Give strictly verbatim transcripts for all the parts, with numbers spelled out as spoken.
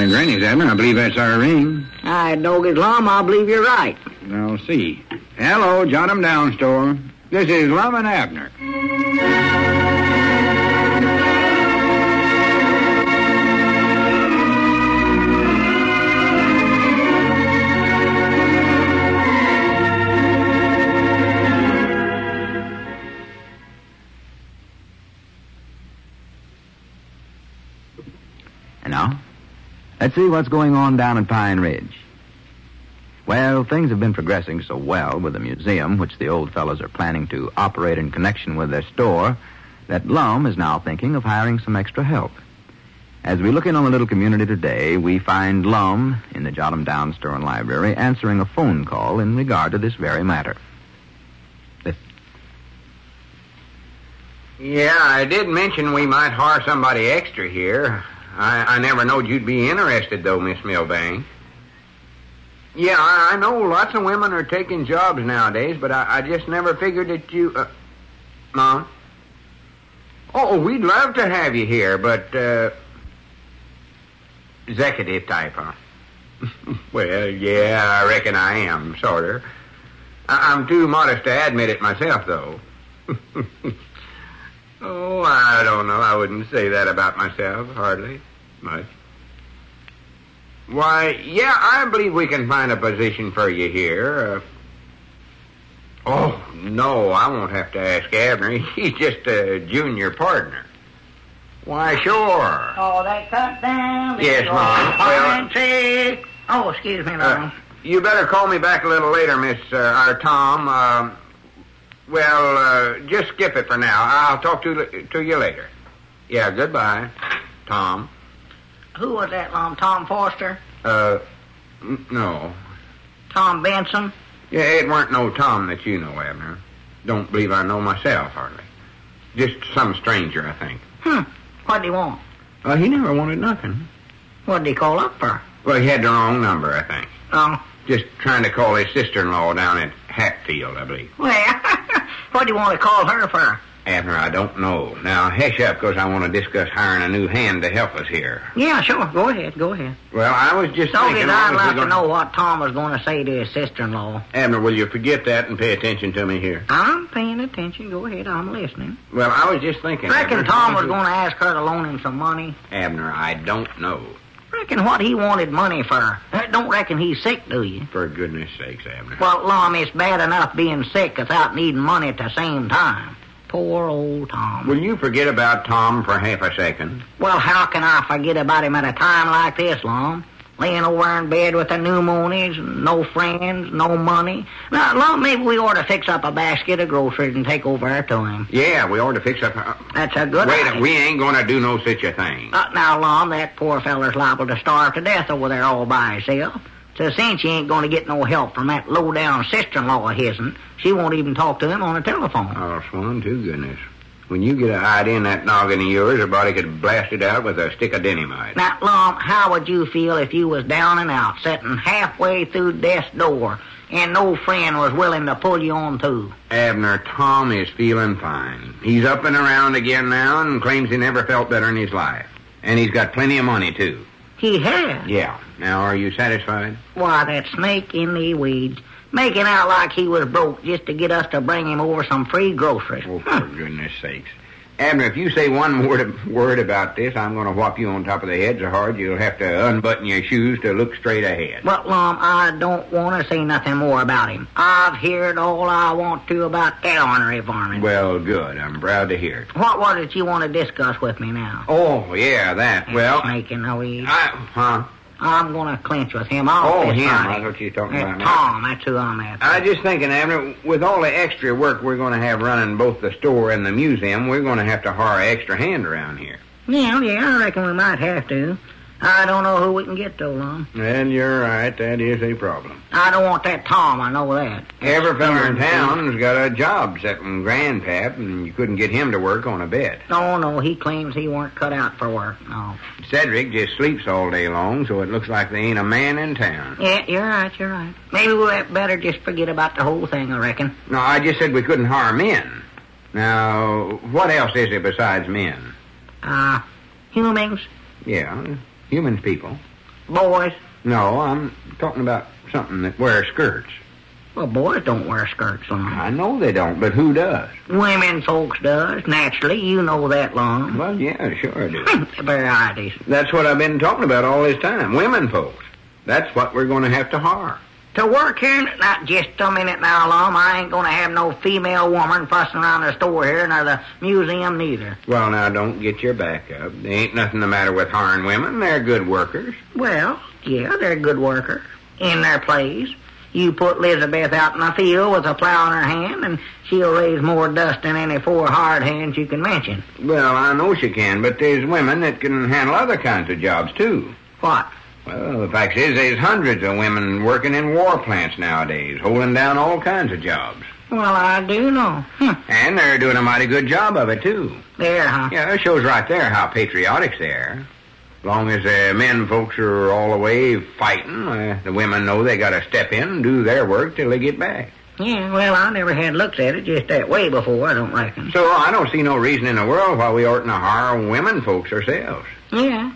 granny's, Abner. I believe that's our ring. I dog his Lum, I believe you're right. I'll see. Hello, Jot 'em Down store. This is Lum and Abner. And now, let's see what's going on down at Pine Ridge. Well, things have been progressing so well with the museum, which the old fellows are planning to operate in connection with their store, that Lum is now thinking of hiring some extra help. As we look in on the little community today, we find Lum in the Jot 'em Down store and library answering a phone call in regard to this very matter. Yeah, I did mention we might hire somebody extra here. I, I never knowed you'd be interested, though, Miss Milbank. Yeah, I, I know lots of women are taking jobs nowadays, but I, I just never figured that you... Uh, Mom? Oh, we'd love to have you here, but... Uh, executive type, huh? Well, yeah, I reckon I am, sort of. I, I'm too modest to admit it myself, though. Oh, I don't know. I wouldn't say that about myself, hardly much. Why, yeah, I believe we can find a position for you here. Uh, oh, no, I won't have to ask Abner. He's just a junior partner. Why, sure. Oh, they cut down. Yes, Mom. Well, tree. Oh, excuse me, Mom. Uh, you better call me back a little later, Miss, uh, or Tom. Uh, well, uh, just skip it for now. I'll talk to, to you later. Yeah, goodbye, Tom. Who was that, Lum? Tom Foster? Uh, n- no. Tom Benson? Yeah, it weren't no Tom that you know, Abner. Don't believe I know myself, hardly. Just some stranger, I think. Hmm. What'd he want? Uh, he never wanted nothing. What'd he call up for? Well, he had the wrong number, I think. Oh. Just trying to call his sister-in-law down at Hatfield, I believe. Well, what'd you want to call her for? Abner, I don't know. Now, hush up, because I want to discuss hiring a new hand to help us here. Yeah, sure. Go ahead. Go ahead. Well, I was just So thinking... I'd like gonna... to know what Tom was going to say to his sister-in-law. Abner, will you forget that and pay attention to me here? I'm paying attention. Go ahead. I'm listening. Well, I was just thinking... Reckon Abner, Tom was you... going to ask her to loan him some money. Abner, I don't know. Reckon what he wanted money for. Don't reckon he's sick, do you? For goodness sakes, Abner. Well, Lum, it's bad enough being sick without needing money at the same time. Poor old Tom. Will you forget about Tom for half a second? Well, how can I forget about him at a time like this, Lum? Laying over in bed with the pneumonies, no friends, no money. Now, Lum, maybe we ought to fix up a basket of groceries and take over there to him. Yeah, we ought to fix up... Uh, That's a good Wait, idea. we ain't going to do no such a thing. Uh, now, Lum, that poor feller's liable to starve to death over there all by himself. So since he ain't going to get no help from that low-down sister-in-law of his'n, she won't even talk to him on the telephone. Oh, Swan, to goodness. When you get an idea in that noggin of yours, a body could blast it out with a stick of dynamite. Now, Lum, how would you feel if you was down and out, sitting halfway through death's door, and no friend was willing to pull you on through? Abner, Tom is feeling fine. He's up and around again now and claims he never felt better in his life. And he's got plenty of money, too. He has? Yeah. Now, are you satisfied? Why, that snake in the weeds, making out like he was broke just to get us to bring him over some free groceries. Oh, Huh. for goodness sakes. Abner, if you say one word, word about this, I'm going to whop you on top of the head so hard you'll have to unbutton your shoes to look straight ahead. But, Lum, I don't want to say nothing more about him. I've heard all I want to about that ornery varmint. Well, good. I'm proud to hear it. What was it you want to discuss with me now? Oh, yeah, that. Well, Snake in the weeds. I, huh? I'm going to clinch with him. I'll Oh, fist him. fight That's what you're talking That's about now. Tom, that's who I'm after. I was just thinking, Abner, with all the extra work we're going to have running both the store and the museum, we're going to have to hire an extra hand around here. Yeah, yeah, I reckon we might have to. I don't know who we can get, though, Lum. Well, you're right. That is a problem. I don't want that Tom, I know that. Every fella in town's got a job excepting Grandpap, and you couldn't get him to work on a bed. No, no, he claims he weren't cut out for work, no. Cedric just sleeps all day long, so it looks like there ain't a man in town. Yeah, you're right, you're right. Maybe we'll better just forget about the whole thing, I reckon. No, I just said we couldn't hire men. Now, what else is there besides men? Uh, humans? Yeah, humans people. Boys? No, I'm talking about something that wears skirts. Well, boys don't wear skirts, Lum. I know they don't, but who does? Women folks does, naturally. You know that, Lum. Well, yeah, sure I do. Varieties. That's what I've been talking about all this time. Women folks. That's what we're going to have to hire. To work here, not just a minute now, Lum. I ain't going to have no female woman fussing around the store here, nor the museum neither. Well, now, don't get your back up. There ain't nothing the matter with hiring women. They're good workers. Well, yeah, they're good workers. In their place. You put Elizabeth out in the field with a plow in her hand, and she'll raise more dust than any four hard hands you can mention. Well, I know she can, but there's women that can handle other kinds of jobs, too. What? Well, the fact is, there's hundreds of women working in war plants nowadays, holding down all kinds of jobs. Well, I do know. Hm. And they're doing a mighty good job of it, too. There, huh? Yeah, it shows right there how patriotic they are. As long as the men folks are all away fighting, uh, the women know they got to step in and do their work till they get back. Yeah, well, I never had looked at it just that way before, I don't reckon. So I don't see no reason in the world why we oughtn't to hire women folks ourselves. Yeah.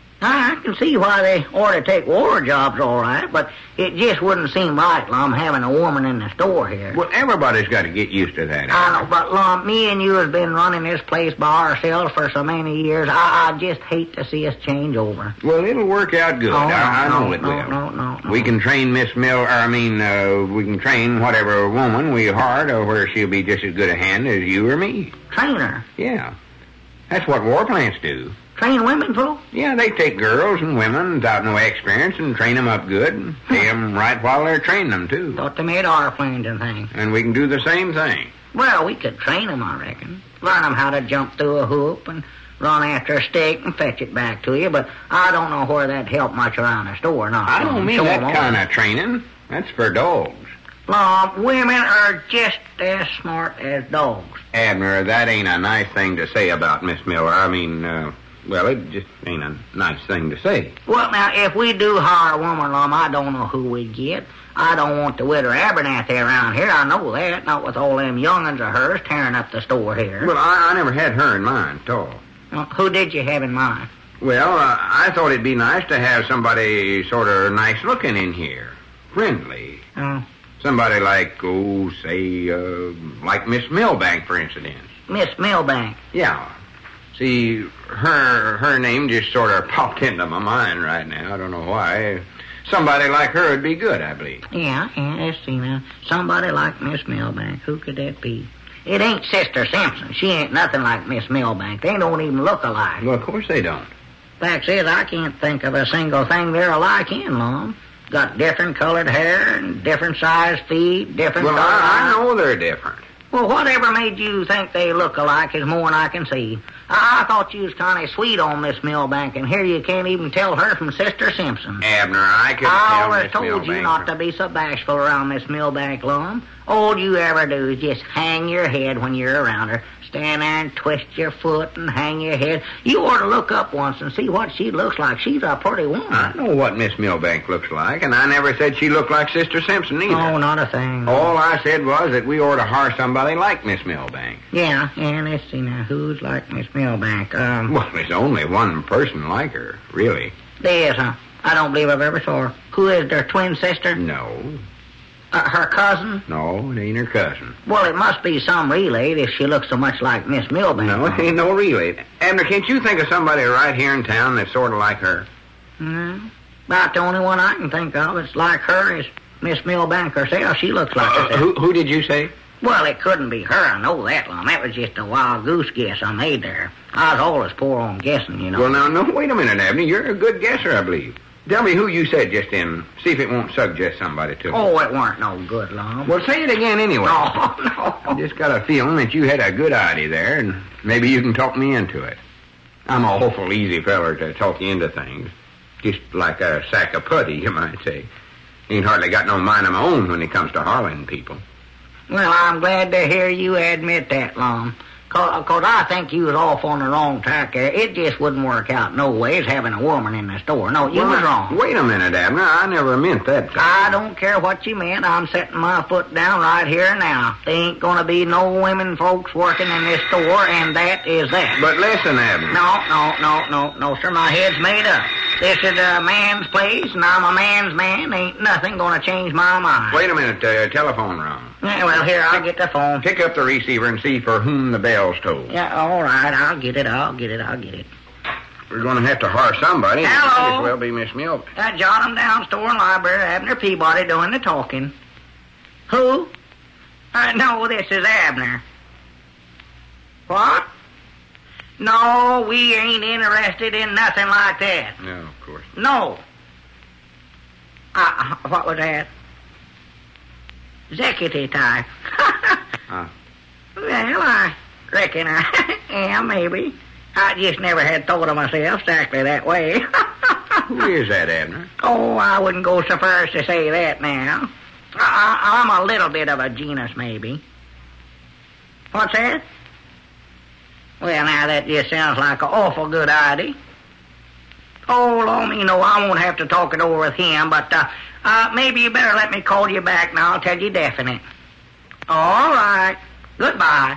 I can see why they ought to take war jobs, all right, but it just wouldn't seem right, Lum, having a woman in the store here. Well, everybody's got to get used to that. I know, but, Lum, me and you have been running this place by ourselves for so many years. I, I just hate to see us change over. Well, it'll work out good. Oh, I, I no, know it no, will. No, no, no. We can train Miss Mill, or I mean, uh, we can train whatever woman we hire to where she'll be just as good a hand as you or me. Train her? Yeah. That's what war plants do. Train women, fool? Yeah, they take girls and women without no experience and train them up good and pay them right while they're training them, too. Thought they made airplanes and things. And we can do the same thing. Well, we could train them, I reckon. Learn them how to jump through a hoop and run after a stick and fetch it back to you, but I don't know where that'd help much around the store or not. I don't mean Show that 'em kind all. of training. That's for dogs. Well, women are just as smart as dogs. Abner, that ain't a nice thing to say about Miss Miller. I mean, uh, well, it just ain't a nice thing to say. Well, now, if we do hire a woman, Lum, I don't know who we'd get. I don't want the widow Abernathy around here. I know that. Not with all them young'uns of hers tearing up the store here. Well, I, I never had her in mind at all. Well, who did you have in mind? Well, uh, I thought it'd be nice to have somebody sort of nice-looking in here. Friendly. Oh. Somebody like, oh, say, uh, like Miss Milbank, for instance. Miss Milbank. Yeah. See, her her name just sort of popped into my mind right now. I don't know why. Somebody like her would be good, I believe. Yeah, yeah, let's see now. Somebody like Miss Milbank. Who could that be? It ain't Sister Simpson. She ain't nothing like Miss Milbank. They don't even look alike. Well, of course they don't. Fact is, I can't think of a single thing they're alike in, Lum. Got different colored hair and different sized feet, different Well, colored I, I eyes. know they're different. Well, whatever made you think they look alike is more than I can see. I, I thought you was kind of sweet on Miss Milbank, and here you can't even tell her from Sister Simpson. Abner, I could I tell always Miss told Milbank. you not to be so bashful around Miss Milbank, Lum. All you ever do is just hang your head when you're around her. Stand there and twist your foot and hang your head. You ought to look up once and see what she looks like. She's a pretty woman. I know what Miss Milbank looks like, and I never said she looked like Sister Simpson either. Oh, not a thing. All I said was that we ought to hire somebody like Miss Milbank. Yeah, yeah, let's see now. Who's like Miss Milbank? Um, Well, there's only one person like her, really. There is, huh? I don't believe I've ever saw her. Who is their twin sister? No, Uh, her cousin? no, it ain't her cousin. Well, it must be some relay if she looks so much like Miss Milbank. No, it ain't no relay. Abner, can't you think of somebody right here in town that's sort of like her? Mm, about the only one I can think of that's like her is Miss Milbank herself. She looks like Uh, herself. who, who did you say? Well, it couldn't be her. I know that, Lum. That was just a wild goose guess I made there. I was always poor on guessing, you know. Well, now, no, wait a minute, Abner. You're a good guesser, I believe. Tell me who you said just then. See if it won't suggest somebody to me. Oh, it weren't no good, Lum. Well, say it again anyway. No, no. I just got a feeling that you had a good idea there, and maybe you can talk me into it. I'm a awful easy feller to talk you into things. Just like a sack of putty, you might say. Ain't hardly got no mind of my own when it comes to hollering people. Well, I'm glad to hear you admit that, Lum. Because I think you was off on the wrong track there. It just wouldn't work out no ways having a woman in the store. No, you Well, was now, wrong. Wait a minute, Abner. I never meant that. I don't care what you meant. I'm setting my foot down right here now. There ain't going to be no women folks working in this store, and that is that. But listen, Abner. No, no, no, no, no, sir. My head's made up. This is a man's place, and I'm a man's man. Ain't nothing gonna change my mind. Wait a minute, uh, telephone rung. Yeah, well, here, I'll get the phone. Pick up the receiver and see for whom the bell's tolled. Yeah, all right, I'll get it, I'll get it, I'll get it. We're going to have to hire somebody. Hello? It might as well be Miss Milbank. Uh, John, I'm down store and library, Abner Peabody doing the talking. Who? Uh, no, this is Abner. What? No, we ain't interested in nothing like that. No, of course. No. Uh, what was that? Executive type. Huh. Well, I reckon I am, maybe. I just never had thought of myself exactly that way. Who is that, Abner? Oh, I wouldn't go so far as to say that now. I, I'm a little bit of a genius, maybe. What's that? Well, now, that just sounds like an awful good idea. Oh, Lord, me know I won't have to talk it over with him, but uh, uh, maybe you better let me call you back, and I'll tell you definite. All right. Goodbye.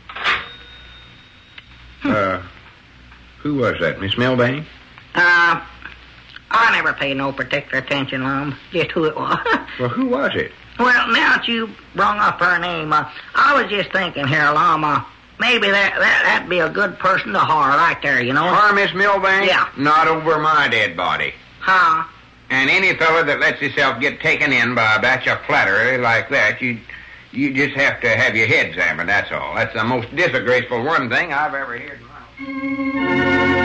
Uh, who was that, Miss Milbank? Uh, I never paid no particular attention, Lum. Just who it was. Well, who was it? Well, now that you brung up her name, uh, I was just thinking here, Lum, uh, maybe that, that, that'd be a good person to hire right there, you know? Hire Miss Milbank? Yeah. Not over my dead body. Huh? And any fella that lets himself get taken in by a batch of flattery like that, you you just have to have your head examined, that's all. That's the most disgraceful one thing I've ever heard in my life.